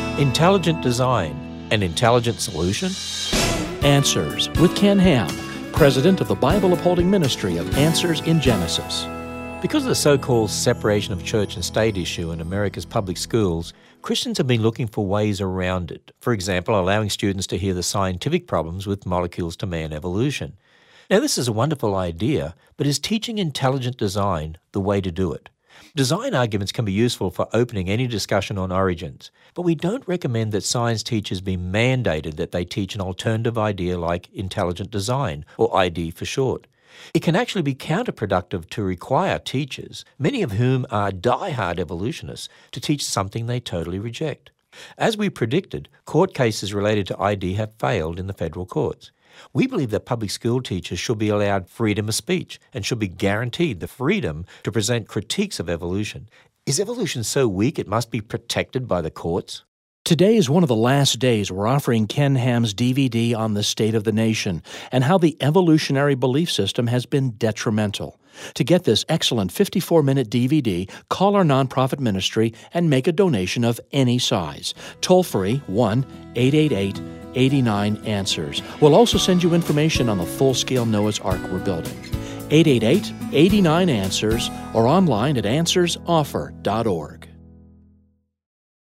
Intelligent design, an intelligent solution? Answers with Ken Ham, president of the Bible Upholding Ministry of Answers in Genesis. Because of the so-called separation of church and state issue in America's public schools, Christians have been looking for ways around it. For example, allowing students to hear the scientific problems with molecules to man evolution. Now, this is a wonderful idea, but is teaching intelligent design the way to do it? Design arguments can be useful for opening any discussion on origins, but we don't recommend that science teachers be mandated that they teach an alternative idea like intelligent design, or ID for short. It can actually be counterproductive to require teachers, many of whom are die-hard evolutionists, to teach something they totally reject. As we predicted, court cases related to ID have failed in the federal courts. We believe that public school teachers should be allowed freedom of speech and should be guaranteed the freedom to present critiques of evolution. Is evolution so weak it must be protected by the courts? Today is one of the last days we're offering Ken Ham's DVD on the state of the nation and how the evolutionary belief system has been detrimental. To get this excellent 54-minute DVD, call our nonprofit ministry and make a donation of any size. Toll-free 1-888-89-ANSWERS. We'll also send you information on the full-scale Noah's Ark we're building. 888-89-ANSWERS or online at answersoffer.org.